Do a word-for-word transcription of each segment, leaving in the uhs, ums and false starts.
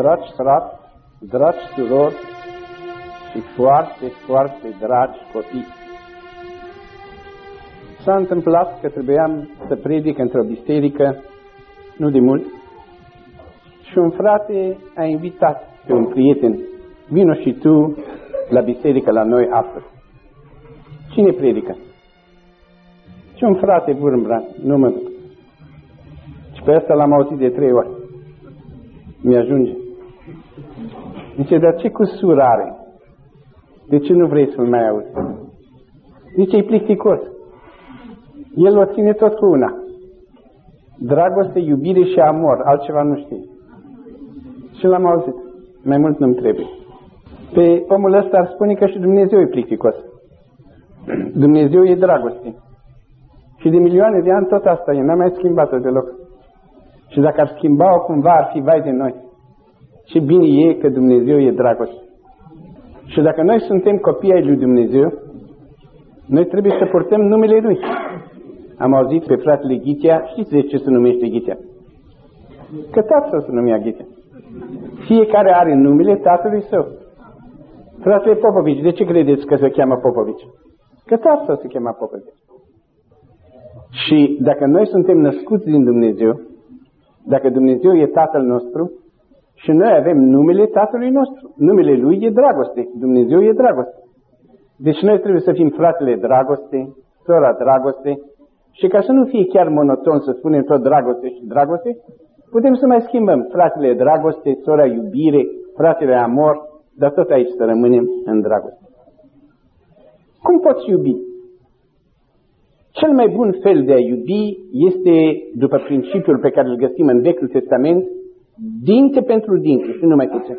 Dragi frați, dragi surori și foarte, foarte dragi copii, s-a întâmplat că trebuiam să predic într-o biserică, nu de mult, și un frate a invitat pe un prieten: vino și tu la biserică la noi astăzi. Cine predică? Și un frate Vârmbran, nu mă duc. Și pe ăsta l-am auzit de trei ori. Mi-ajunge. Zice, dar ce cusur are? De ce nu vrei să-l mai auzi? Zice, e plicticos. El o ține tot cu una. Dragoste, iubire și amor, altceva nu știe. Și l-am auzit. Mai mult nu-mi trebuie. Pe omul ăsta ar spune că și Dumnezeu e plicticos. Dumnezeu e dragoste. Și de milioane de ani tot asta e, n-a mai schimbat-o deloc. Și dacă ar schimba-o cumva, ar fi vai de noi. Ce bine e că Dumnezeu e dragoste. Și dacă noi suntem copii ai lui Dumnezeu, noi trebuie să purtăm numele Lui. Am auzit pe fratele Ghitea, știți de ce se numește Ghitea? Că tatăl se numea Ghitea. Fiecare are numele tatălui său. Fratele Popovici, de ce credeți că se cheamă Popovici? Că tatăl se cheamă Popovici. Și dacă noi suntem născuți din Dumnezeu, dacă Dumnezeu e Tatăl nostru și noi avem numele Tatălui nostru, numele Lui e dragoste, Dumnezeu e dragoste. Deci noi trebuie să fim fratele dragoste, sora dragoste, și ca să nu fie chiar monoton să spunem tot dragoste și dragoste, putem să mai schimbăm fratele dragoste, sora iubire, fratele amor, dar tot aici să rămânem în dragoste. Cum poți iubi? Cel mai bun fel de a iubi este, după principiul pe care îl găsim în Vechiul Testament, dinte pentru dinte și numai puțin.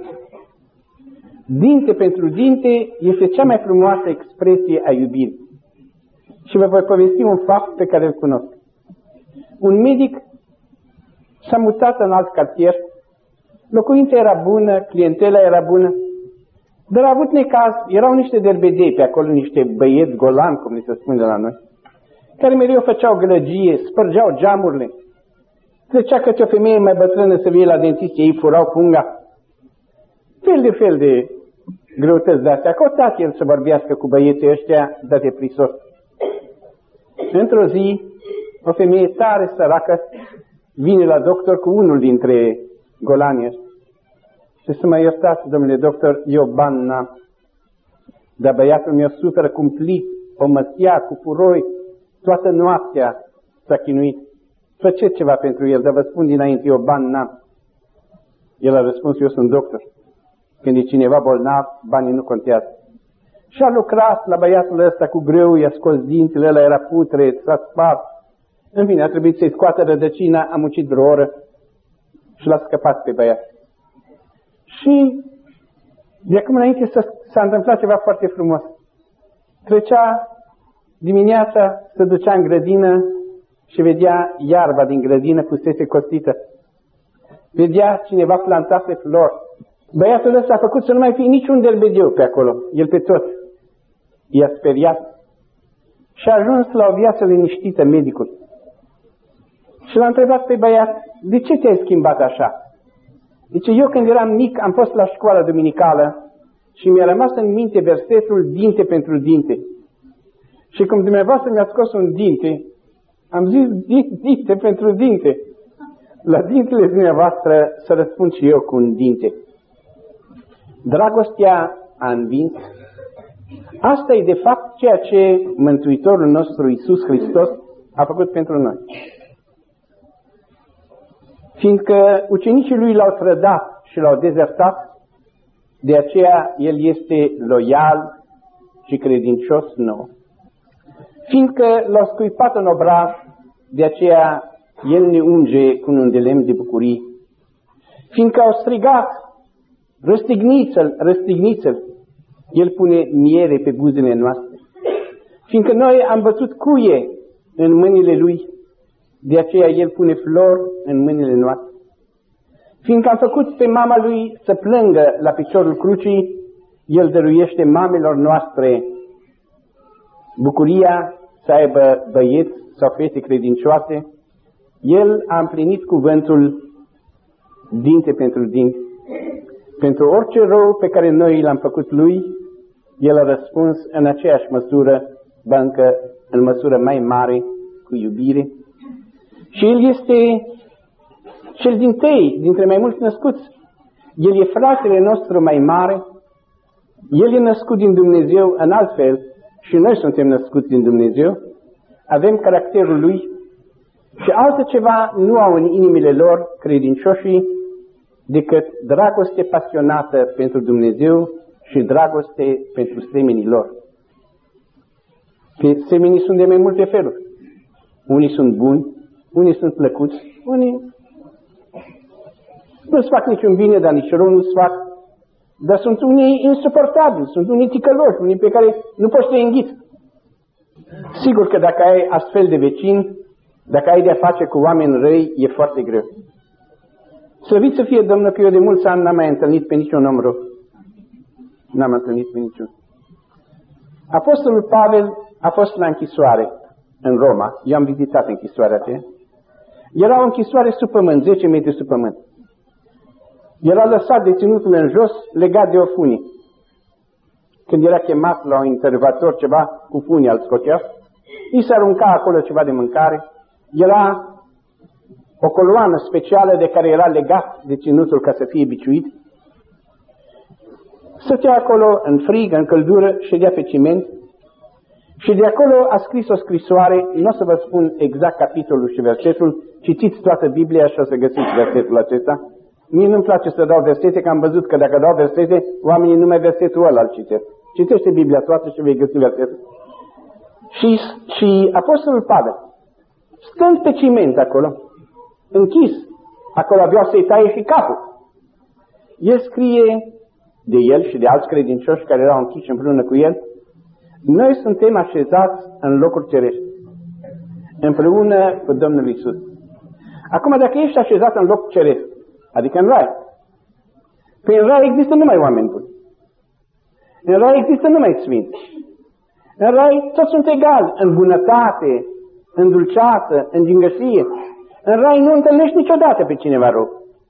Dinte pentru dinte este cea mai frumoasă expresie a iubirii. Și vă voi povesti un fapt pe care îl cunosc. Un medic s-a mutat în alt cartier, locuința era bună, clientela era bună, dar a avut necaz, erau niște derbedei pe acolo, niște băieți golani, cum li se spune de la noi, care mereu făceau gălăgie, spărgeau geamurile. Trecea câte o femeie mai bătrână să vie la dentist, ei furau punga. Fel de fel de greutăți de-astea. A căutat el să vorbească cu băieții ăștia, dar de prisos. Într-o zi, o femeie tare săracă vine la doctor cu unul dintre golanii ăștia. Și să mă iertați, domnule doctor, eu ban n-am. Dar băiatul meu suferă cumplit, o măsia cu puroi, toată noaptea s-a chinuit. Faceți ceva pentru el, dar vă spun dinainte, eu bani n-am. El a răspuns, eu sunt doctor. Când e cineva bolnav, banii nu contează. Și a lucrat la băiatul ăsta cu greu, i-a scos dințile, ăla era putred, s-a spart. În fine, a trebuit să-i scoată rădăcina, a muncit vreo oră și l-a scăpat pe băiat. Și de acum înainte s-a întâmplat ceva foarte frumos. Trecea dimineața, se ducea în grădină și vedea iarba din grădină fusese costită. Vedea cineva plantase flori. Băiatul ăsta a făcut să nu mai fie niciun derbedeu pe acolo, el pe tot. I-a speriat și a ajuns la o viață liniștită medicul. Și l-a întrebat pe băiat, de ce te-ai schimbat așa? Zice, eu când eram mic am fost la școala duminicală și mi-a rămas în minte versetul dinte pentru dinte. Și cum dumneavoastră mi-a scos un dinte, am zis dinte pentru dinte. La dintele dumneavoastră să răspund și eu cu un dinte. Dragostea a învins. Asta e de fapt ceea ce Mântuitorul nostru Iisus Hristos a făcut pentru noi. Fiindcă ucenicii lui l-au trădat și l-au dezertat, de aceea el este loial și credincios nou. Fiindcă l-au scuipat în obraz, de aceea el ne unge cu un de lemn de bucurii. Fiindcă au strigat, răstigniți-l, răstigniți-l, el pune miere pe buzele noastre. Fiindcă noi am bătut cuie în mâinile lui, de aceea el pune flori în mâinile noastre. Fiindcă am făcut pe mama lui să plângă la piciorul crucii, el dăruiește mamelor noastre bucuria să aibă băieți sau fete credincioase. El a împlinit cuvântul dinte pentru dinte. Pentru orice rău pe care noi l-am făcut lui, el a răspuns în aceeași măsură, ba încă în măsură mai mare, cu iubire. Și el este cel dintâi, dintre mai mulți născuți. El e fratele nostru mai mare, el e născut din Dumnezeu în alt fel și noi suntem născuți din Dumnezeu, avem caracterul lui și altă ceva nu au în inimile lor credincioșii decât dragoste pasionată pentru Dumnezeu și dragoste pentru semenii lor. Că semenii sunt de mai multe feluri. Unii sunt buni, unii sunt plăcuți, unii nu-ți fac niciun bine, dar nici rău nu-ți fac. Dar sunt unii insuportabili, sunt unii ticăloși, unii pe care nu poți să-i înghiți. Sigur că dacă ai astfel de vecini, dacă ai de-a face cu oameni răi, e foarte greu. Slăvit să fie Domnul că eu de mulți ani n-am mai întâlnit pe niciun om rău. N-am întâlnit pe niciun. Apostolul Pavel a fost la închisoare în Roma. Eu am vizitat închisoarea aceea. Era o închisoare sub pământ, zece metri sub pământ. Era lăsat deținutul în jos, legat de o funie. Când era chemat la un interrogator ceva, cu funie al scotea, îi se arunca acolo ceva de mâncare. Era o coloană specială de care era legat deținutul ca să fie biciuit. Stătea acolo în frig, în căldură, ședea pe ciment și de acolo a scris o scrisoare. Nu o să vă spun exact capitolul și versetul, citiți toată Biblia și o să găsiți versetul acesta. Mie nu-mi place să dau versete, că am văzut că dacă dau versete, oamenii numai versetul ăla îl citesc. Citește Biblia toată și vei găsi versetul. Și, și Apostolul Pavel, stând pe ciment acolo, închis, acolo aveau să-i taie și capul. El scrie de el și de alți credincioși care erau închiși împreună cu el: noi suntem așezați în locuri cerești, împreună cu Domnul Iisus. Acum, dacă ești așezat în loc ceresc, adică în rai, păi în rai există numai oameni buni. În rai există numai sfinți. În rai toți sunt egali, în bunătate, în dulceață, în gingășie. În rai nu întâlnești niciodată pe cineva rău.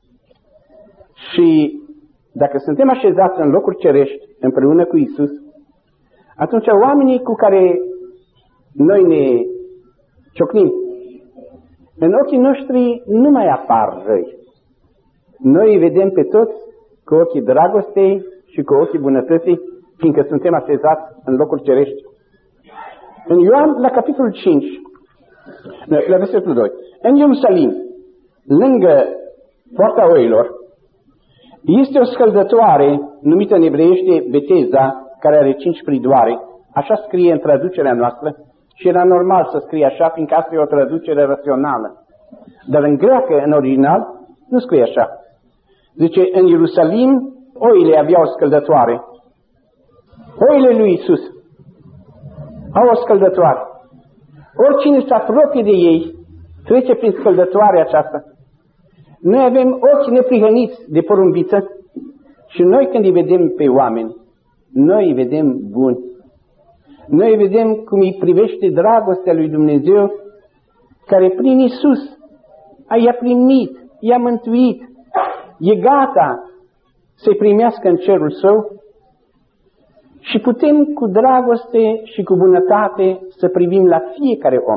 Și dacă suntem așezați în locuri cerești împreună cu Iisus, atunci oamenii cu care noi ne ciocnim, în ochii noștri nu mai apar răi. Noi îi vedem pe toți cu ochii dragostei și cu ochii bunătății, fiindcă suntem așezați în locuri cerești. În Ioan, la capitolul cinci, la versetul doi, în Ierusalim, lângă Poarta Oilor, este o scăldătoare numită în evreiește Betesda, care are cinci pridoare. Așa scrie în traducerea noastră și era normal să scrie așa, fiindcă asta e o traducere rațională. Dar în greacă, în original, nu scrie așa. Zice, în Ierusalim, oile aveau o scăldătoare. Oile lui Iisus au o scăldătoare. Oricine se apropie de ei, trece prin scăldătoarea aceasta. Noi avem ochi neprihăniți de porumbiță și noi când îi vedem pe oameni, noi îi vedem buni. Noi îi vedem cum îi privește dragostea lui Dumnezeu, care prin Iisus i-a primit, i-a mântuit, e gata să-i primească în cerul său și putem cu dragoste și cu bunătate să privim la fiecare om.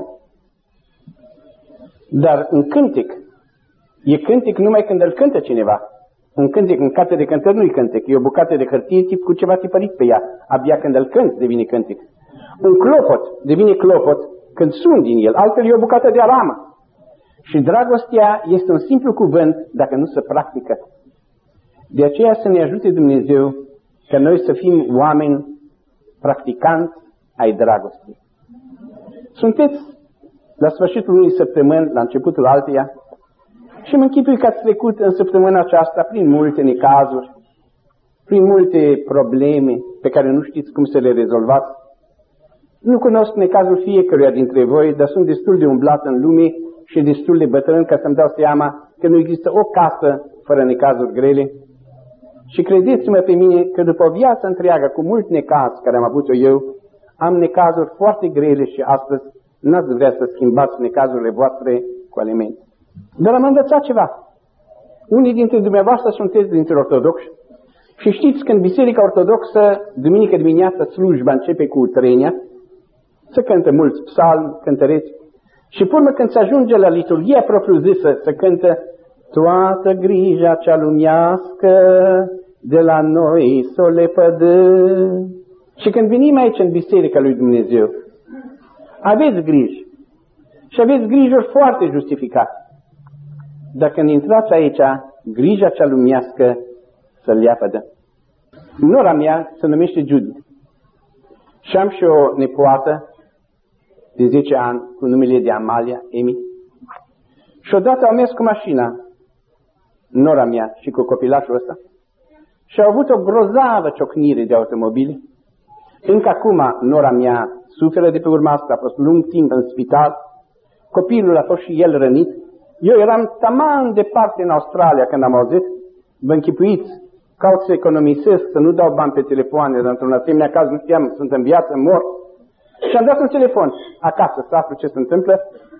Dar în cântec, e cântec numai când îl cântă cineva. Un cântec, în carte de cântări nu-i cântec, e o bucată de hârtie tip cu ceva tipărit pe ea. Abia când îl cânt devine cântec. Un clopot devine clopot când sun din el, altfel e o bucată de aramă. Și dragostea este un simplu cuvânt dacă nu se practică. De aceea să ne ajute Dumnezeu ca noi să fim oameni practicanți ai dragostei. Sunteți la sfârșitul unei săptămâni, la începutul alteia, și mă închipui că ați trecut în săptămâna aceasta prin multe necazuri, prin multe probleme pe care nu știți cum să le rezolvați. Nu cunosc necazul fiecăruia dintre voi, dar sunt destul de umblat în lume și destul de bătrân ca să-mi dau seama că nu există o casă fără necazuri grele. Și credeți-mă pe mine că după o viață întreagă, cu mult necaz care am avut-o eu, am necazuri foarte grele și astăzi n-ați vrea să schimbați necazurile voastre cu ale mele. Dar am învățat ceva. Unii dintre dumneavoastră sunteți dintre ortodoxi Și știți, când Biserica Ortodoxă, duminică dimineața, slujba începe cu utrenia, se cântă mulți psalmi, cântăreți, și pe urmă când se ajunge la liturghia propriu-zisă, se cântă toată grija cea lumească de la noi s-o lepădă. Și când venim aici în Biserica lui Dumnezeu, aveți grijă. Și aveți grijuri foarte justificate. Dar când intrați aici, grija cea lumească să-l lepădă. Nora mea se numește Judy. Și am și o nepoată de zece ani cu numele de Amalia, Emi. Și odată au mers cu mașina, nora mea și cu copilașul ăsta, și au avut o grozavă ciocnire de automobile. Încă acum nora mea suferă de pe urma asta, a fost lung timp în spital, copilul a fost și el rănit. Eu eram taman departe în Australia când am auzit, vă închipuiți, caut să economisesc, să nu dau bani pe telefoane, dar într-un asemenea caz nu știam, sunt în viață, mor. Și am dat un telefon acasă să aflu ce se întâmplă.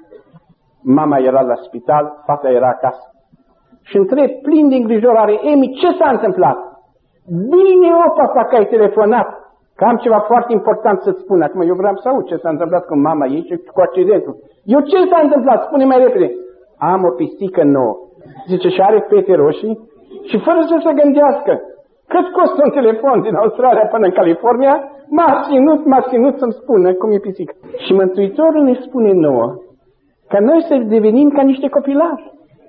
Mama era la spital, fata era acasă. Și întreb, plin de îngrijorare, Emi, ce s-a întâmplat? Bine, o, papa, că ai telefonat, că am ceva foarte important să-ți spun. Acum eu vreau să aud ce s-a întâmplat cu mama ei și cu accidentul. Eu ce s-a întâmplat? Spune mai repede. Am o pisică nouă. Zice, și are fete roșii și fără să se gândească cât costă un telefon din Australia până în California, m-a ținut, m-a ținut să-mi spună cum e pisică. Și Mântuitorul ne spune nouă că noi să devenim ca niște copilași.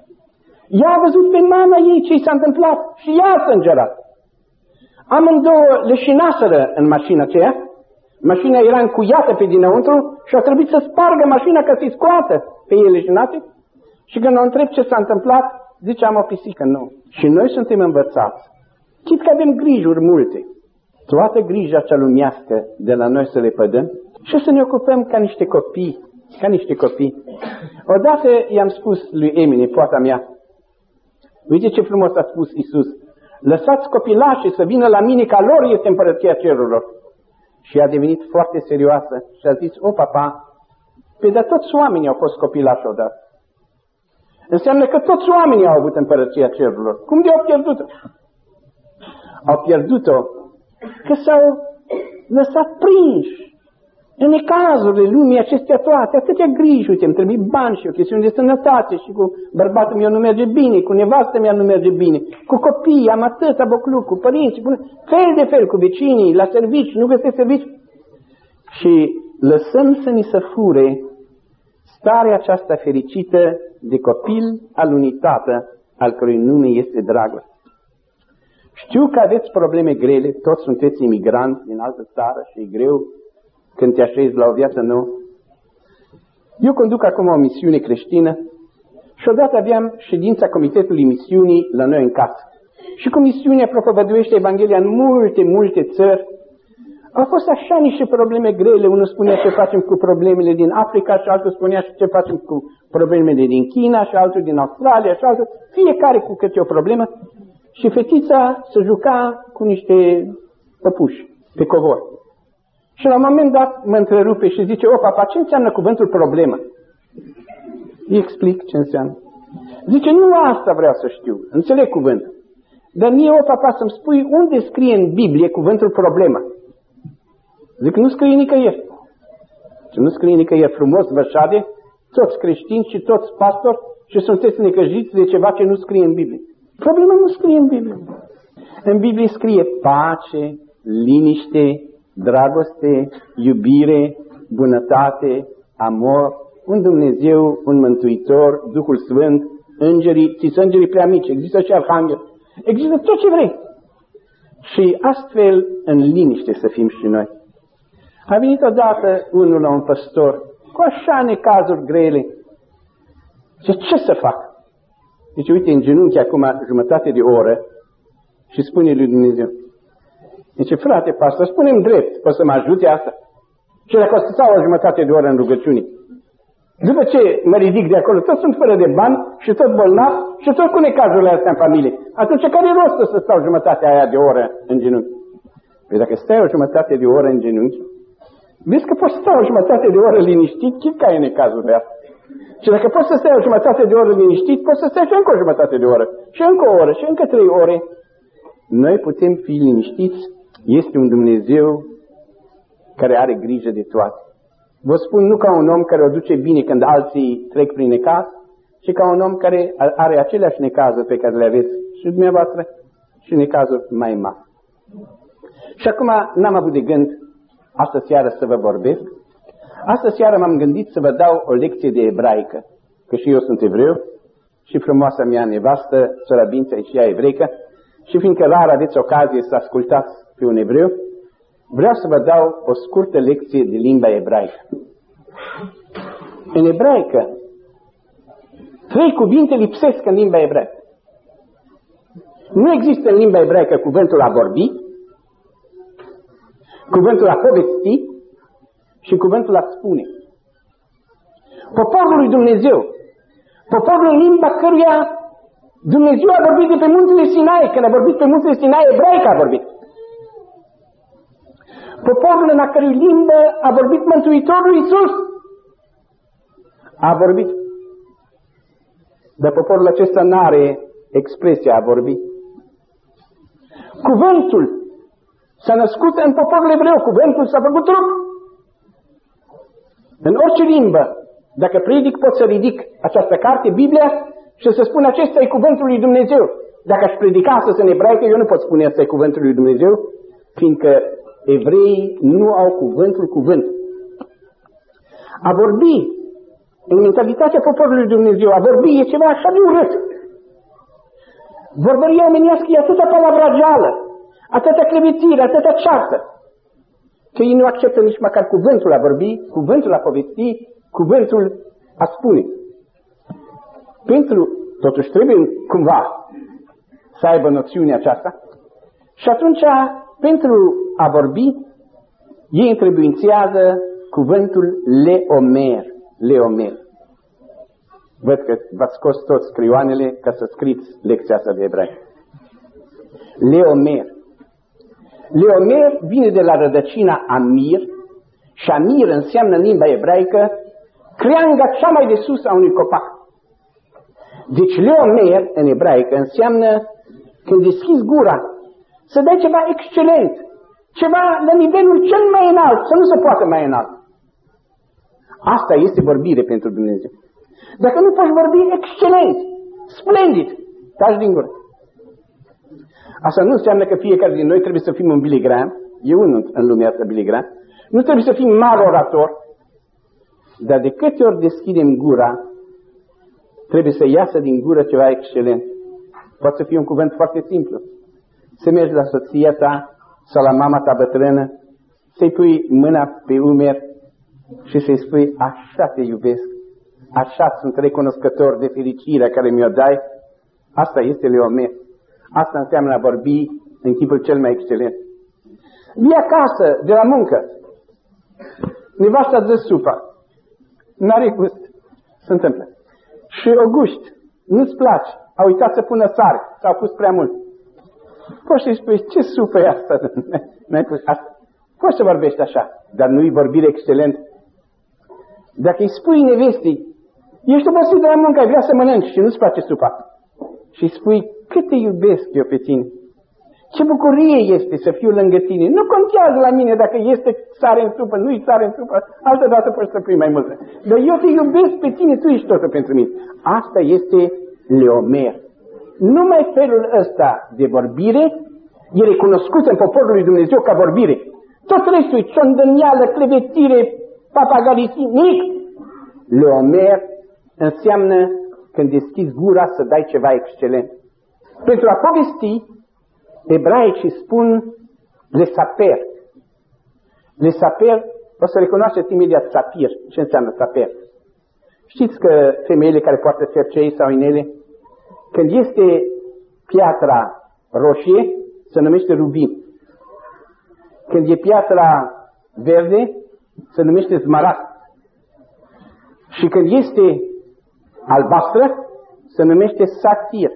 Ea a văzut pe mama ei ce i s-a întâmplat și ea a sângerat. Amândouă leșinaseră în mașina aceea. Mașina era încuiată pe dinăuntru și a trebuit să spargă mașina ca să-i scoată pe ei leșinate. Și când o întreb ce s-a întâmplat, zice, am o pisică nouă. Și noi suntem învățați. Chit că avem grijuri multe. Toată grija cea lumească de la noi să le pădăm și să ne ocupăm ca niște copii. Ca niște copii. Odată i-am spus lui Emine, poata mea, uite ce frumos a spus Iisus, lăsați copilașii să vină la mine, ca lor este împărăția cerurilor. Și a devenit foarte serioasă și a zis, o, papa, pe de toți oamenii au fost copilași odată. Înseamnă că toți oamenii au avut împărăția cerurilor. Cum de au pierdut-o? Au pierdut-o că s-au lăsat prinși în necazurile lumii acestea toate, atâtea griji, uite, îmi trebuie bani și o chestiune de sănătate și cu bărbatul meu nu merge bine, cu nevastă mea nu merge bine, cu copiii am atâta bocluc, cu părinții, cu fel de fel, cu vecinii, la servici, nu găsesc servici. Și lăsăm să ni se fure starea aceasta fericită de copil al unui tată, al cărui nume este dragoste. Știu că aveți probleme grele, toți sunteți imigranți din altă țară și e greu când te așezi la o viață nouă. Eu conduc acum o misiune creștină și odată aveam ședința Comitetului Misiunii la noi în casă. Și cu misiunea propovăduiește Evanghelia în multe, multe țări. Au fost așa niște probleme grele. Unul spunea ce facem cu problemele din Africa și altul spunea ce facem cu problemele din China și altul din Australia și altul. Fiecare cu câte o problemă. Și fetița se juca cu niște păpuși pe covor. Și la un moment dat mă întrerupe și zice, o, papa, ce înseamnă cuvântul problemă? Îi explic ce înseamnă. Zice, nu asta vreau să știu, înțeleg cuvântul. Dar mie, o, papa, să-mi spui unde scrie în Biblie cuvântul problemă. Zic, nu scrie nicăieri. Și nu scrie nicăieri. Frumos vă șade, toți creștini și toți pastori și sunteți necăjiți de ceva ce nu scrie în Biblie. Problema nu scrie în Biblie. În Biblie scrie pace, liniște, dragoste, iubire, bunătate, amor, un Dumnezeu, un Mântuitor, Duhul Sfânt, îngerii, ți sunt îngerii prea mici, există și arhanghel, există tot ce vrei. Și astfel în liniște să fim și noi. A venit odată unul la un păstor cu așa necazuri grele. Zice, ce să fac? Zice, uite, în genunchi acum jumătate de oră și spune lui Dumnezeu. Zice, frate pastor, spune-mi drept, poți să mă ajute asta? Și dacă o să stau o jumătate de oră în rugăciune, după ce mă ridic de acolo, tot sunt fără de bani și tot bolnav și tot cu necazurile astea în familie. Atunci care e rostul să stau jumătatea aia de oră în genunchi? Păi dacă stai o jumătate de oră în genunchi, vezi că poți să stai o jumătate de oră liniștit, chit ca e necazurile astea. Și dacă poți să stai o jumătate de oră liniștit, poți să stai și încă o jumătate de oră, și încă o oră, și încă trei ore. noi putem fi liniștiți, este un Dumnezeu care are grijă de toate. Vă spun nu ca un om care o duce bine când alții trec prin necaz, ci ca un om care are aceleași necazuri pe care le aveți și dumneavoastră și necazuri mai mari. Și acum n-am avut de gând astă seară să vă vorbesc. Astă seară m-am gândit să vă dau o lecție de ebraică, că și eu sunt evreu și frumoasa mea nevastă, sora Bința, e și ea evreică, și fiindcă rar aveți ocazie să ascultați pe un evreu, vreau să vă dau o scurtă lecție de limba ebraică. În ebraică, trei cuvinte lipsesc în limba ebraică. Nu există în limba ebraică cuvântul a vorbi, cuvântul a povesti și cuvântul a spune. Poporul lui Dumnezeu, poporul în limba căruia Dumnezeu a vorbit de pe muntele Sinai, când a vorbit pe muntele Sinai, ebraică a vorbit. Poporul în a cărui limbă a vorbit Mântuitorul Iisus, a vorbit. Dar poporul acesta nu are expresia a vorbi. Cuvântul s-a născut în poporul evreu, cuvântul s-a făcut trup. În orice limbă, dacă predic, pot să ridic această carte, Biblia, și să spun acesta e cuvântul lui Dumnezeu. Dacă aș predica astăzi în ebraică, eu nu pot spune asta e cuvântul lui Dumnezeu, fiindcă evreii nu au cuvântul cuvânt. A vorbi, în mentalitatea poporului lui Dumnezeu, a vorbi e ceva așa de urât. Vorbăria omenească e atâta palavrageală, atâta clevetire, atâta ceartă, că ei nu acceptă nici măcar cuvântul a vorbi, cuvântul a povesti, cuvântul a spune. Pentru, totuși trebuie cumva să aibă noțiunea aceasta și atunci, pentru a vorbi, ei întrebuințează cuvântul leomer, leomer. Văd că v-ați scos toți scrioanele ca să scriți lecția asta de ebraică. Leomer. Leomer vine de la rădăcina Amir și Amir înseamnă în limba ebraică creanga cea mai de sus a unui copac. Deci Leomer în ebraică înseamnă când deschizi gura să dai ceva excelent, ceva la nivelul cel mai înalt, să nu se poată mai înalt. Asta este vorbire pentru Dumnezeu. Dacă nu poți vorbi excelent, splendid, taci din gură. Asta nu înseamnă că fiecare din noi trebuie să fim un Billy Graham, eu nu în lumea asta Billy Graham, nu trebuie să fim mare orator, dar de câte ori deschidem gura, trebuie să iasă din gură ceva excelent. Poate să fie un cuvânt foarte simplu. Să mergi la soția ta sau la mama ta bătrână, să-i pui mâna pe umeri și să-i spui, așa te iubesc, așa sunt recunoscător de fericirea care mi-o dai. Asta este leomer. Asta înseamnă a vorbi în chipul cel mai excelent. Vii acasă, de la muncă, nevasta dă supa, n-are gust, se întâmplă. Și o guști, nu-ți place, a uitat să pună sare, s-au pus prea mult. Poți să-i spui, ce supă e asta? N-ai pus asta. Poți să vorbești așa, dar nu-i vorbire excelent. Dacă îi spui nevestii, ești obosit de la muncă, ai vrea să mănânci și nu-ți place supa. Și îi spui, cât te iubesc eu pe tine. Ce bucurie este să fiu lângă tine. Nu contează la mine dacă este sare în supă, nu-i sare în supă, altă dată poți să pui mai multă. Dar eu te iubesc pe tine, tu ești totul pentru mine. Asta este leomer. Numai felul ăsta de vorbire e recunoscut în poporul lui Dumnezeu ca vorbire. Tot restul e ciondăneală, clevetire, papagalisim, nimic. Leomer înseamnă când deschizi gura să dai ceva excelent. Pentru a povesti, ebraicii spun lesaper. Lesaper, o să recunoașteți imediat sapir. Ce înseamnă saper? Știți că femeile care poartă cercei sau inele, când este piatra roșie, se numește rubin. Când e piatra verde, se numește zmaragd. Și când este albastră, se numește safir.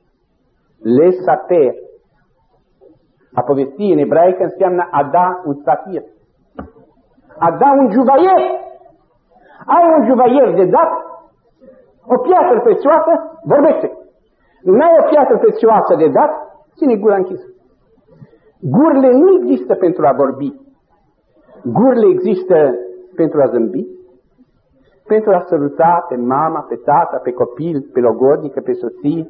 Lesaper. A povesti în ebraică înseamnă a da un safir. A da un juvaier. Ai un juvaier de dat, o piatră prețioasă, vorbește. N-ai o piatră prețioasă de dat, ține gura închisă. Gurile nu există pentru a vorbi. Gurile există pentru a zâmbi, pentru a săruta pe mama, pe tata, pe copil, pe logodnică, pe soție,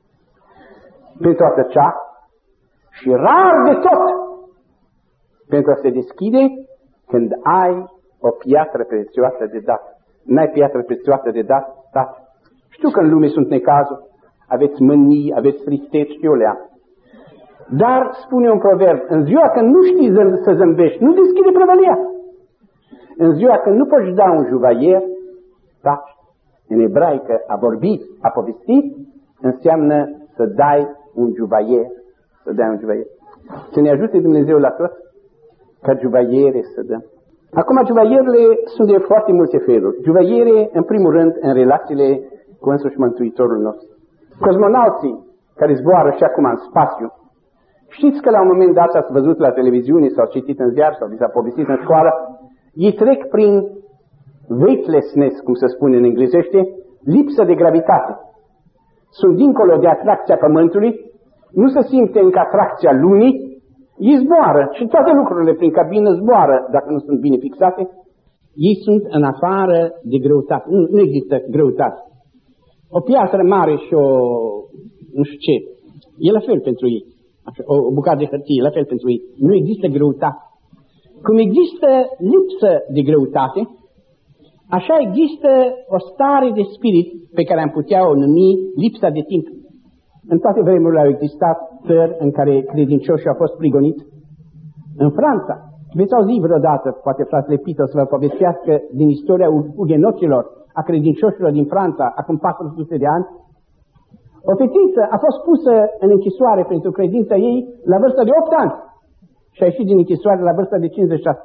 pentru a tăcea și rar de tot pentru a se deschide când ai o piatră prețioasă de dat. N-ai piatră prețioasă de dat, tată. Știu că în lume sunt necazuri, aveți mânii, aveți tristeți, știu le am. Dar, spune un proverb, în ziua când nu știi să zâmbești, nu deschide prăvălia. În ziua când nu poți da un juvaier, taci. În ebraică, a vorbi, a povesti, înseamnă să dai un juvaier. Să dai un juvaier. Să ne ajute Dumnezeu la tot, ca juvaiere să dăm. Acum, juvaierele sunt de foarte multe feluri. Juvaiere, în primul rând, în relațiile cu însuși Mântuitorul nostru. Cosmonauții care zboară și acum în spațiu, știți că la un moment dat ați văzut la televiziune sau citit în ziar sau vi s-a povestit în școală, ei trec prin weightlessness, cum se spune în englezește, lipsă de gravitate. Sunt dincolo de atracția Pământului, nu se simte încă atracția Lunii, ei zboară și toate lucrurile prin cabină zboară, dacă nu sunt bine fixate. Ei sunt în afară de greutate, nu, nu există greutate. O piatră mare și o, nu știu ce, e la fel pentru ei. Așa, o, o bucată de hârtie, la fel pentru ei. Nu există greutate. Cum există lipsă de greutate, așa există o stare de spirit pe care am putea o numi lipsa de timp. În toate vremurile au existat țări în care credincioșii au fost prigoniți. În Franța, veți auzi vreodată, poate fratele Pito să vă povestească din istoria ugenoților, a credincioșilor din Franța, acum patru sute de ani. O fetiță a fost pusă în închisoare pentru credința ei la vârsta de opt ani și a ieșit din închisoare la vârsta de cincizeci și șase.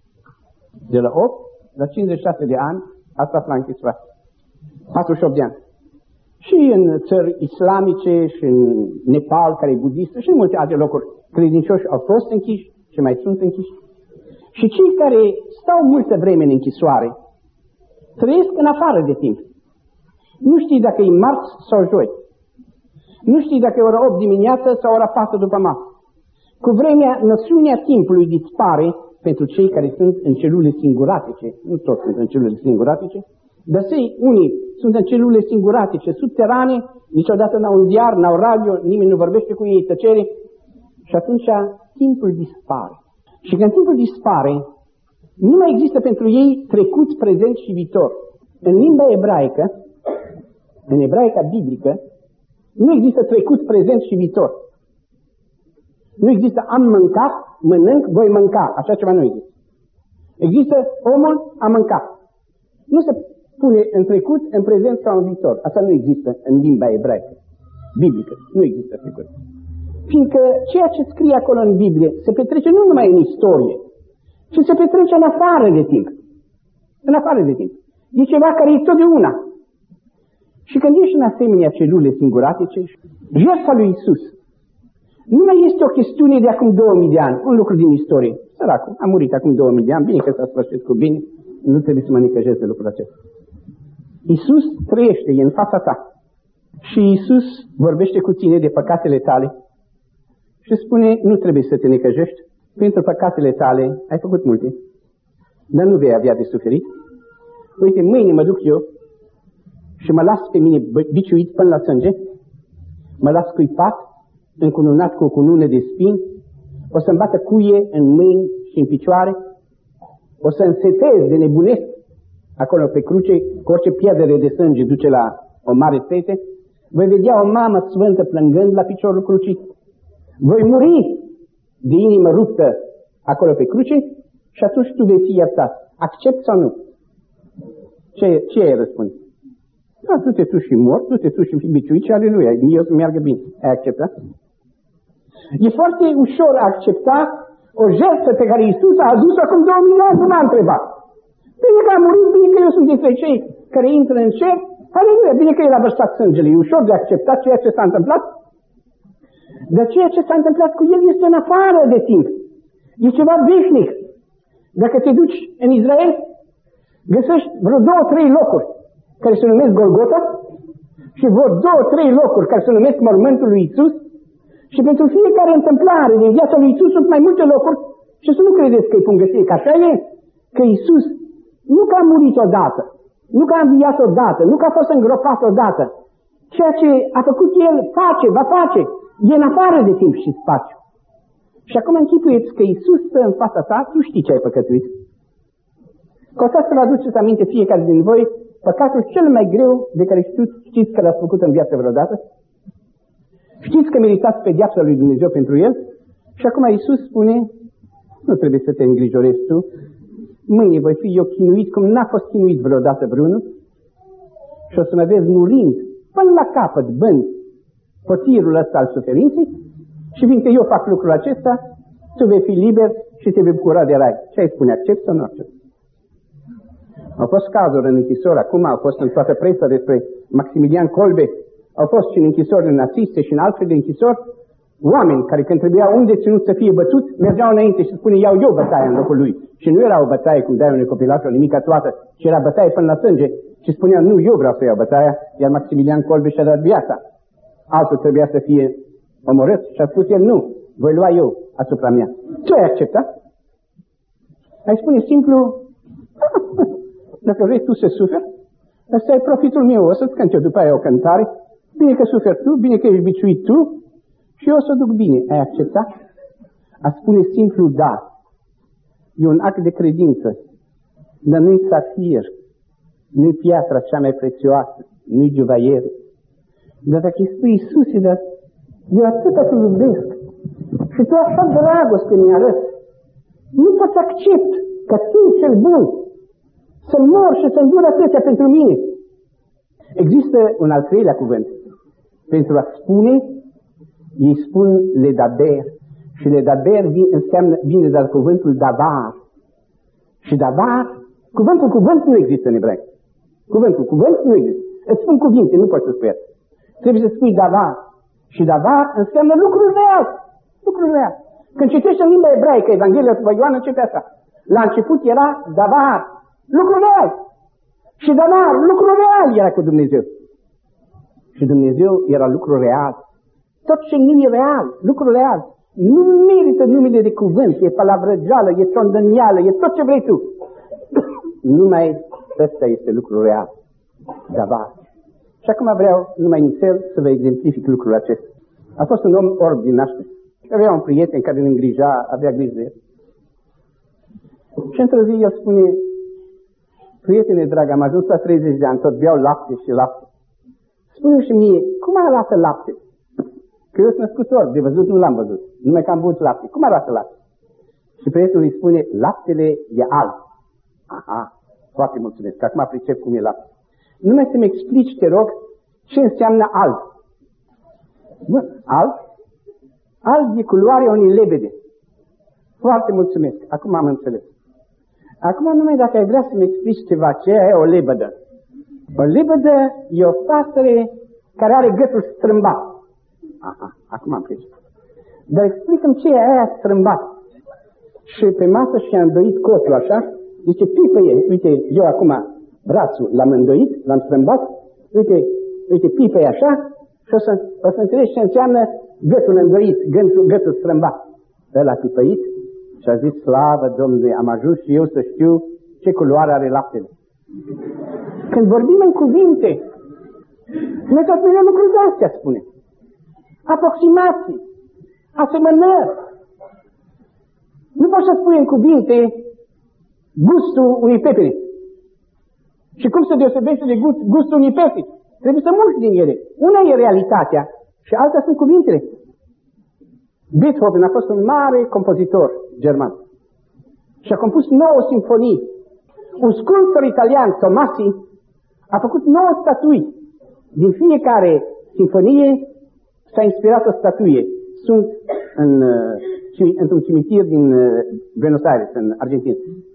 De la opt la cincizeci și șase de ani a stat la închisoare. patruzeci și opt de ani. Și în țări islamice și în Nepal, care e budistă, și în multe alte locuri credincioși au fost închiși și mai sunt închiși. Și cei care stau multă vreme în închisoare trăiesc în afară de timp. Nu știi dacă e marți sau joi. Nu știi dacă e ora opt dimineață sau ora patru după masă. Cu vremea, noțiunea timpului dispare pentru cei care sunt în celule singuratice. Nu toți sunt în celule singuratice, dar sei, unii sunt în celule singuratice, subterane, niciodată n-au un ziar, n-au radio, nimeni nu vorbește cu ei, tăcere. Și atunci timpul dispare. Și când timpul dispare, nu mai există pentru ei trecut, prezent și viitor. În limba ebraică, în ebraica biblică, nu există trecut, prezent și viitor. Nu există am mâncat, mănânc, voi mânca. Așa ceva nu există. Există omul a mâncat. Nu se pune în trecut, în prezent sau în viitor. Asta nu există în limba ebraică, biblică. Nu există trecut. Fiindcă ceea ce scrie acolo în Biblie se petrece nu numai în istorie, ci se petrece în afară de timp. În afară de timp. E ceva care e totdeauna. Și când ești în asemenea celule singuratice, jertfa lui Iisus nu mai este o chestiune de acum două mii de ani, un lucru din istorie. Săracul a murit acum două mii de ani, bine că s-a sfârșit cu bine, nu trebuie să mă necăjesc de lucrul acesta. Iisus trăiește, e în fața ta. Și Iisus vorbește cu tine de păcatele tale și spune, nu trebuie să te necăjești, pentru păcatele tale ai făcut multe, dar nu vei avea de suferit. Uite, mâine mă duc eu și mă las pe mine biciuit până la sânge, mă las scuipat, încununat cu o cunună de spini, o să-mi bată cuie în mâini și în picioare, o să însetez de nebunesc acolo pe cruce, cu orice pierdere de sânge duce la o mare sete, voi vedea o mamă sfântă plângând la piciorul crucii, voi muri de inimă ruptă acolo pe cruce și atunci tu vei fi iertat. Accept sau nu? Ce, ce ai răspuns? Da, tu te suși și mort, tu te suși și biciuit și aleluia, mie o să meargă bine. Ai acceptat? E foarte ușor a accepta o jertfă pe care Iisus a adus-o acum două mii de ani, nu m-a întrebat. Bine că a murit, bine că eu sunt dintre cei care intră în cer, aleluia, bine că El a vărsat sângele, e ușor de acceptat ceea ce s-a întâmplat. Dar ceea ce s-a întâmplat cu El este în afară de timp. E ceva veșnic. Dacă te duci în Israel, găsești vreo două, trei locuri care se numesc Golgota și vreo două, trei locuri care se numesc mormântul lui Iisus Și pentru fiecare întâmplare din viața lui Iisus sunt mai multe locuri și să nu credeți că e pungăsie, că așa e, că Iisus nu că a murit odată, nu că a înviat odată, nu că a fost îngropat odată. Ceea ce a făcut El face, va face, e în afară de timp și spațiu. Și acum închipuieți că Iisus stă în fața ta, tu știi ce ai păcătuit. Căutați să vă aduceți aminte fiecare din voi păcatul cel mai greu de care știți, știți că l-ați făcut în viață vreodată? Știți că meritați pedeapsa lui Dumnezeu pentru el? Și acum Iisus spune, nu trebuie să te îngrijorezi tu, mâine voi fi eu chinuit cum n-a fost chinuit vreodată vreunul și o să mă vezi murind până la capăt, bând potirul ăsta al suferinței și fiindcă eu fac lucrul acesta, tu vei fi liber și te vei bucura de rai. Ce ai spune, accept sau nu accept? Au fost cazuri în închisori, acum au fost în toată presa despre Maximilian Kolbe, au fost și în închisori naziste și în altfel de închisori, oameni care când trebuia un deținut să fie bătut, mergeau înainte și spune, iau eu bătaia în locul lui. Și nu era o bătaie cum dai unui copilaș o nimica toată, ci era bătaie până la sânge și spunea, nu, eu vreau să iau bătaia, iar Maximilian Kolbe și-a dat viața. Altul trebuia să fie omorât și a spus el, nu, voi lua eu asupra mea. Ce ai acceptat? Ai spune simplu, dacă vrei tu să suferi, ăsta e profitul meu, o să-ți cânt eu după aia o cântare, bine că suferi tu, bine că ești biciuit tu și eu o să duc bine. Ai acceptat? A spune simplu da. E un act de credință, dar nu-i safir, nu-i piatra cea mai prețioasă, nu-i juvaier. Dar dacă îi spui Iisuse, dar eu atâta te iubesc și tu așa dragoste mi-arăți, nu pot să accept că tu, cel bun, să mor și să îndur atâția pentru mine. Există un al treilea cuvânt. Pentru a spune, ei spun ledaber. Și ledaber înseamnă, vine de la cuvântul davar. Și davar, cuvântul cuvânt nu există în ebraic. Cuvântul cuvânt nu există. Îți spun cuvinte, nu poți să spui. Trebuie să spui davar. Și davar înseamnă lucruri real. Lucruri real. Când citești în limba ebraică Evanghelia după Ioan, începe așa. La început era davar. Lucru real. Și davar, lucru real era cu Dumnezeu. Și Dumnezeu era lucru real. Tot ce nu e real, lucru real, nu merită numele de cuvânt, e palavrăgeală, e ciondănială, e tot ce vrei tu. Numai ăsta este lucru real. Davar. Și acum vreau, numai nițel, să vă exemplific lucrul acesta. A fost un om orb din naștere. Avea un prieten care îl îngrija, avea grijă de el. Și într-o zi el spune, prietene drag, am ajuns la treizeci de ani, tot beau lapte și lapte. Spune și mie, cum arată lapte? Că eu sunt născut orb, de văzut nu l-am văzut, numai că am băut lapte. Cum arată lapte? Și prietenul îi spune, laptele e alb. Aha, foarte mulțumesc, acum pricep cum e lapte. Numai să-mi explici, te rog, ce înseamnă alb. Bă, alb? Alb e culoarea unei lebede. Foarte mulțumesc, acum am înțeles. Acum numai dacă ai vrea să-mi explici ceva, ce e o lebădă. O lebădă e o pasăre care are gâtul strâmbat. Aha, acum am prins. Dar explicăm ce e aia strâmbat. Și pe masă și-a îndoit cotul așa, zice, pipăie, uite, eu acum brațul l-am îndoit, l-am strâmbat, uite, uite, pipăie așa, și o să, o să înțelegi ce înseamnă gâtul îndoit, gâtul, gâtul strâmbat. Ăla pipăit și a zis, slavă Domnului, am ajuns și eu să știu ce culoare are laptele. Când vorbim în cuvinte, noi tot vedem lucruri de astea, spune. Aproximații, asemănări. Nu poți să spui în cuvinte gustul unei pepene. Și cum se deosebește de gust, gustul unei pepene? Trebuie să muști din ele. Una e realitatea și alta sunt cuvintele. Beethoven a fost un mare compozitor german și a compus nouă simfonii. Un sculptor italian, Tomasi, a făcut nouă statui. Din fiecare simfonie s-a inspirat o statuie. Sunt în, într-un cimitir din Buenos Aires, în Argentina.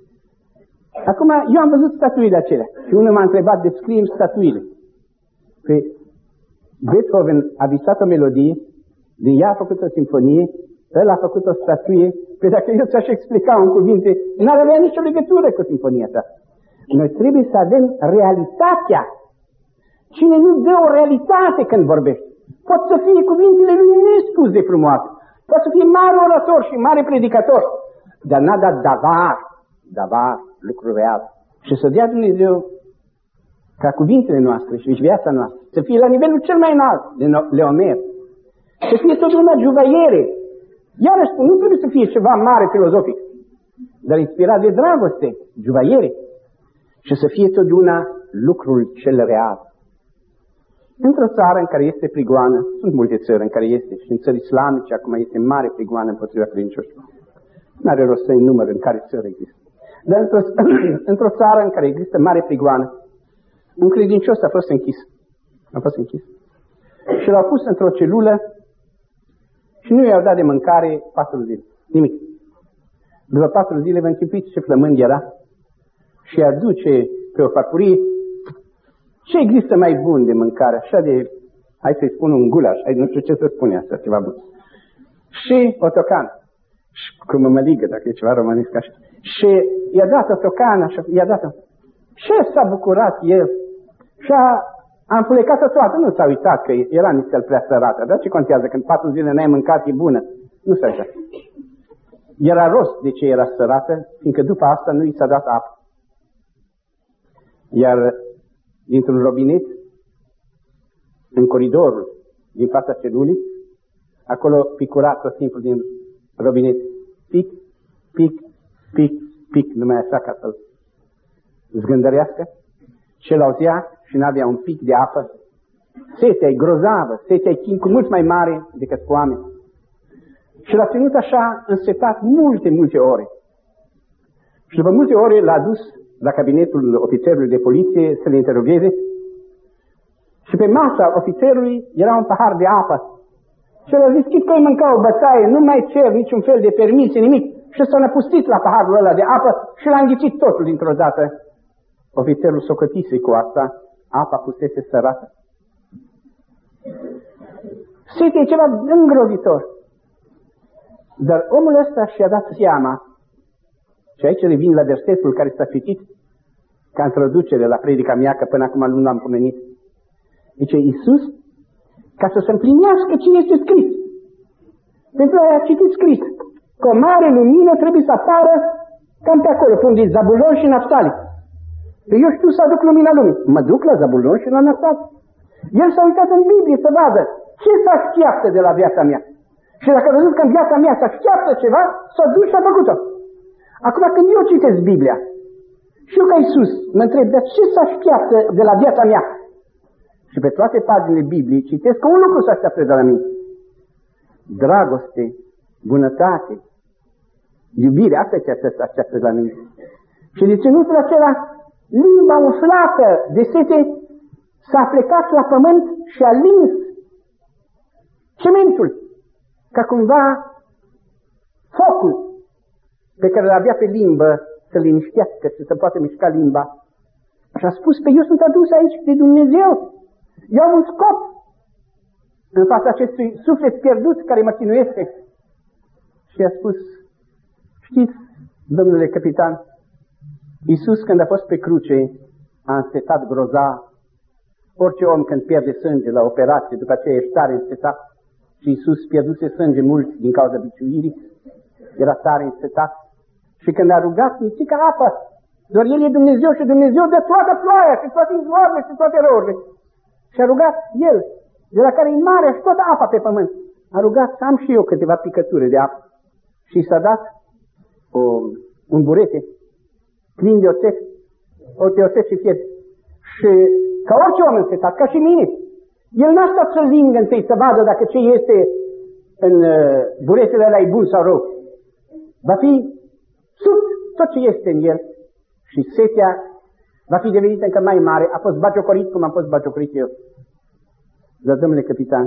Acum, eu am văzut statuile acelea și unul m-a întrebat, descrie-mi statuile. Păi, Beethoven a visat o melodie, din ea a făcut o simfonie, el a făcut o statuie, pe dacă eu ți-aș explica în cuvinte, n-ar avea nicio legătură cu simfonia ta. Noi trebuie să avem realitatea. Cine nu dă o realitate când vorbește? pot să fie cuvintele lui nespus de frumoase. Poate să fie mare orator și mare predicator, dar n-a dat davar, davar, lucru real. Și să dea Dumnezeu ca cuvintele noastre și viața noastră să fie la nivelul cel mai înalt de Leomer, să fie totdeauna juvaiere. Iarăși spun, nu trebuie să fie ceva mare filozofic, dar inspirat de dragoste, juvaiere, și să fie totdeauna lucrul cel real. Într-o țară în care este prigoană, sunt multe țări în care este, și în țări islamice acum este mare prigoană împotriva credincioșilor. Nu are rost să-i număr în care țară există. Dar într-o, într-o țară în care există mare prigoană, un credincios a fost închis. A fost închis. Și l-au pus într-o celulă și nu i-au dat de mâncare patru zile. Nimic. După patru zile vă închipuiți ce flămând era și aduce pe o farfurie. Ce există mai bun de mâncare? Așa de, hai să-i spun un gulaș, hai, nu știu ce să spune asta, ceva bun. Și o tocană. Și cum mă ligă, dacă e ceva românesc așa. Și i-a dat o tocană și i-a dat-o. Ce s-a bucurat el? Și a, a înfulecat-o toată. Nu s-a uitat că era nițel prea sărată. Dar ce contează? Când patru zile n-ai mâncat, e bună. Nu s-a uitat. Era rost de ce era sărată, fiindcă după asta nu i s-a dat apă. Iar dintr-un robinet, în coridorul din fața celulii, acolo picura tot timpul din robinet. Pic, pic, pic, pic, numai așa ca să-l zgândărească. Și l-auzea și n-avea un pic de apă. Setea-i grozavă, setea-i cu mult mai mare decât cu oameni. Și l-a ținut așa însetat multe, multe ore. Și după multe ore l-a dus la cabinetul ofițerului de poliție să-l interogheze. Și pe masa ofițerului era un pahar de apă. Și el a zis, chit că îi mânca o bătaie, nu mai cer niciun fel de permisie, nimic. Și s-a năpustit la paharul ăla de apă și l-a înghicit totul dintr-o dată. Ofițerul socotise cu asta, apa pusese sărată. Setea e ceva îngrozitor. Dar omul ăsta și-a dat seama, și aici revin la versetul care s-a citit ca introducere la predica mea, că până acum nu l-am pomenit. Zice, Iisus, ca să se împlinească ce este scris. Pentru a citit scris că o mare lumină trebuie să apară cam pe acolo, unde e Zabulon și Naftali. Păi eu știu să aduc lumina lumii. Mă duc la Zabulon și la Naftali. El s-a uitat în Biblie să vadă ce se așteaptă de la viața mea. Și dacă a văzut că în viața mea se așteaptă ceva, s-a dus și a făcut-o. Acum când eu citesc Biblia, știu ca Iisus mă întreb, dar ce se așteaptă de la viața mea? Și pe toate paginile Bibliei citesc că un lucru se așteaptă de la mine. Dragoste, bunătate, iubire, asta e ce se așteaptă de la mine. Și de ținutul acela, limba umflată de sete s-a plecat la pământ și a lins cementul, ca cumva focul pe care l-avea pe limbă să liniștească, să se poate mișca limba. Și a spus, pe eu sunt adus aici de Dumnezeu. Eu am un scop în fața acestui suflet pierdut care mă chinuiește. Și a spus, știți, domnule capitan, Iisus când a fost pe cruce a însetat grozav. Orice om când pierde sânge la operație, după aceea ești tare însetat. Și Iisus pierduse sânge mult din cauza biciuirii, era tare însetat. Și când a rugat, nițică apă, doar El e Dumnezeu și Dumnezeu dă toată ploaia și toate izvoarele și toate răurile. Și a rugat El, de la care e mare și toată apa pe pământ. A rugat să am și eu câteva picături de apă. Și s-a dat o, un burete plin de oțet, o de oțet și fiert. Și ca orice om însetat, ca și mine, el n-a stat să lingă întâi să vadă dacă ce este în uh, buretele ăla e bun sau rău. Va fi sub tot ce este în el și setea va fi devenită încă mai mare. A fost bagiocorit cum am fost bagiocorit eu. Dar, domnule capitan,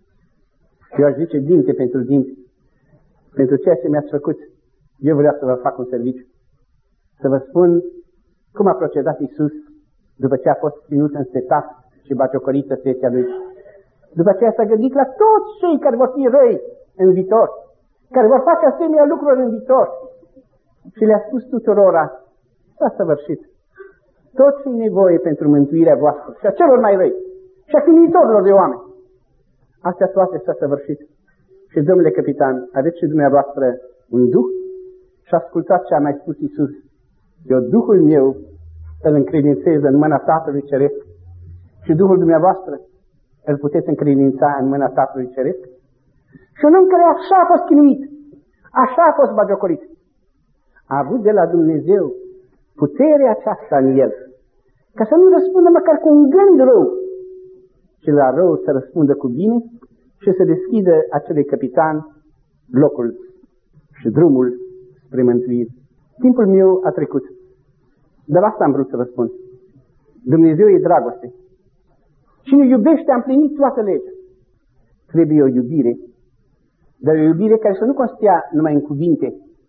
eu aș zice dinte pentru dinte, pentru ceea ce mi-ați făcut, eu vreau să vă fac un serviciu. Să vă spun cum a procedat Iisus după ce a fost ținut însetat și bagiocorită setea lui. După aceea s-a gândit la toți cei care vor fi răi în viitor, care vor face asemenea lucruri în viitor. Și le-a spus tuturora, s-a săvârșit. Tot ce e nevoie pentru mântuirea voastră și a celor mai răi și a chinuitorilor de oameni Astea toate s-a săvârșit. Și, domnule capitan, aveți și dumneavoastră un duh? Și ascultați ce a mai spus Iisus. Eu, Duhul meu, îl încredințez în mâna Tatălui Ceresc. Și Duhul dumneavoastră îl puteți încredința în mâna Tatălui Ceresc? Și un om care așa a fost chinuit, așa a fost bagiocorit, a avut de la Dumnezeu puterea aceasta în el, ca să nu răspundă măcar cu un gând rău, ci la rău să răspundă cu bine și să deschidă acelui capitan locul și drumul spre mântuire. Timpul meu a trecut, dar asta am vrut să răspund. Dumnezeu e dragoste. Cine iubește a împlinit toată legea. Trebuie o iubire, dar o iubire care să nu constea numai în cuvinte,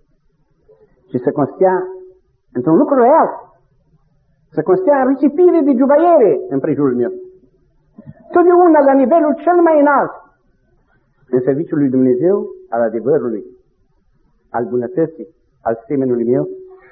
ci să constea într-un lucru real, să constea în risipire de juvaiere în prejurul meu. Totdeauna la nivelul cel mai înalt, în serviciul lui Dumnezeu, al adevărului, al bunătății, al semenului meu.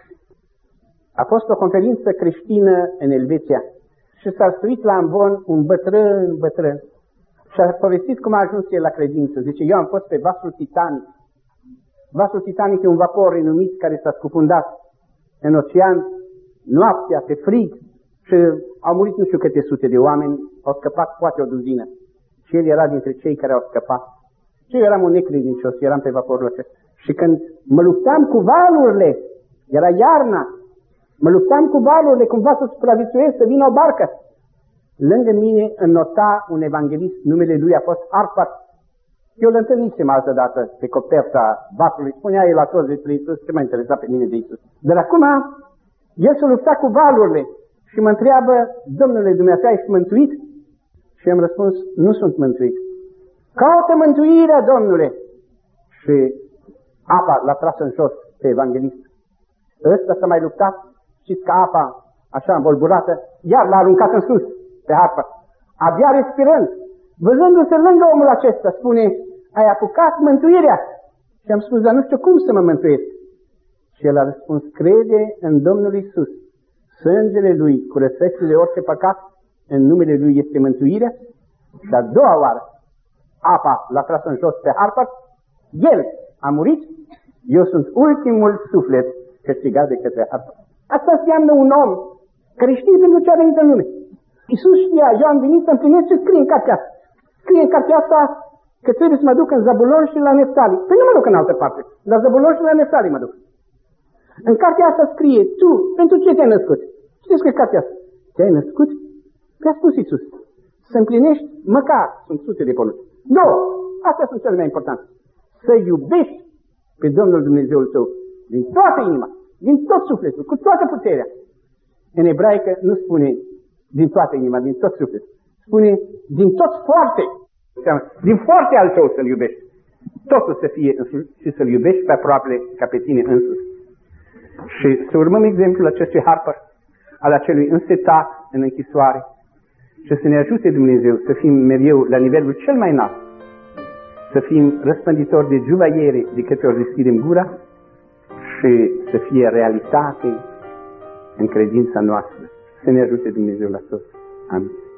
A fost o conferință creștină în Elveția și s-a stuit la Ambon un bătrân, bătrân, și a povestit cum a ajuns el la credință. Zice, eu am fost pe vasul Titanic. Vasul Titanic e un vapor renumit care s-a scufundat în ocean, noaptea, pe frig, și au murit nu știu câte sute de oameni, au scăpat poate o duzină. Și el era dintre cei care au scăpat. Și eu eram un necredincios, eram pe vaporul acesta. Și când mă luptam cu valurile, era iarna, mă luptam cu valurile, cumva să supraviețuiesc, să vină o barcă. Lângă mine înnota un evanghelist, numele lui a fost Arpat. Eu îl întâlnisem altă dată pe coperta vasului, spunea el la toți despre Iisus, ce m-a interesat pe mine de Iisus. Dar acum, el s-a luptat cu valurile și mă întreabă, Domnule, dumneata, ești mântuit? Și am răspuns, nu sunt mântuit. Caută mântuirea, Domnule! Și apa l-a tras în jos pe evanghelist. Ăsta s-a mai luptat, știți că apa, așa învolburată, iar l-a aruncat în sus, pe apă. Abia respirând, văzându-se lângă omul acesta, spune, ai apucat mântuirea? Și am spus, dar nu știu cum să mă mântuiesc. Și el a răspuns, crede în Domnul Iisus. Sângele Lui curățește de orice păcat, în numele Lui este mântuirea. Și a doua oară, apa l-a tras în jos pe Harpat, el a murit, eu sunt ultimul suflet câștigat de către Harpat. Asta înseamnă un om care știe pentru ce a venit în lume. Iisus știa, eu am venit să împlinesc ce scrie în cartea asta. Scrie în cartea asta că trebuie să mă duc în Zabulon și la Neftali. Păi nu mă duc în altă parte, la Zabulon și la Neftali mă duc. În cartea asta scrie, tu, pentru ce te-ai născut? Știți că e cartea asta? Te-ai născut? Că a spus Iisus. Să împlinești, măcar, sunt sute de porunci. Două, astea sunt cele mai importante. Să iubești pe Domnul Dumnezeul tău din toată inima, din tot sufletul, cu toată puterea. În ebraică nu spune din toată inima, din tot sufletul. Spune din tot foarte. Din foarte al tău să-L iubești. Totul să fie și să-L iubești pe aproape ca pe tine însuți. Și să urmăm exemplul acestui Harper, al acelui însetat în închisoare, și să ne ajute Dumnezeu să fim mereu la nivelul cel mai înalt, să fim răspânditori de juvaiere de câte ori deschidem gura și să fie realitate în credința noastră. Să ne ajute Dumnezeu la toți. Amin.